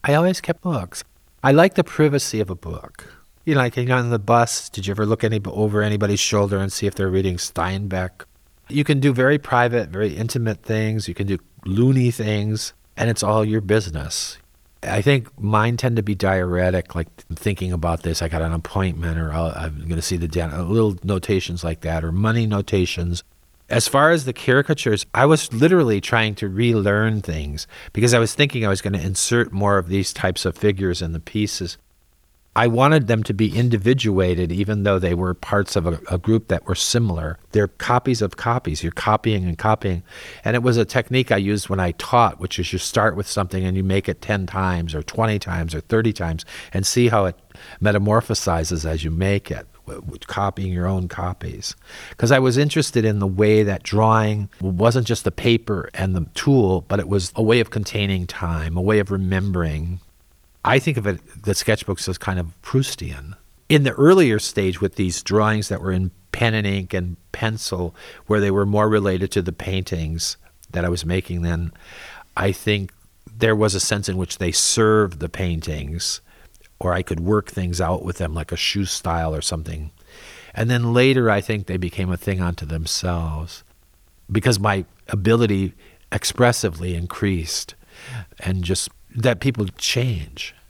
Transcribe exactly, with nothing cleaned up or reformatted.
I always kept books. I like the privacy of a book. You know, like you know, on the bus, did you ever look any, over anybody's shoulder and see if they're reading Steinbeck? You can do very private, very intimate things. You can do loony things, and it's all your business. I think mine tend to be diuretic, like thinking about this, I got an appointment, or I'll, I'm going to see the dentist, little notations like that, or money notations. As far as the caricatures, I was literally trying to relearn things because I was thinking I was going to insert more of these types of figures in the pieces. I wanted them to be individuated, even though they were parts of a, a group that were similar. They're copies of copies. You're copying and copying. And it was a technique I used when I taught, which is you start with something and you make it ten times or twenty times or thirty times and see how it metamorphosizes as you make it, copying your own copies. Because I was interested in the way that drawing wasn't just the paper and the tool, but it was a way of containing time, a way of remembering. I think of it, the sketchbooks, as kind of Proustian. In the earlier stage with these drawings that were in pen and ink and pencil, where they were more related to the paintings that I was making then, I think there was a sense in which they served the paintings, or I could work things out with them like a shoe style or something. And then later I think they became a thing unto themselves because my ability expressively increased and just that people change.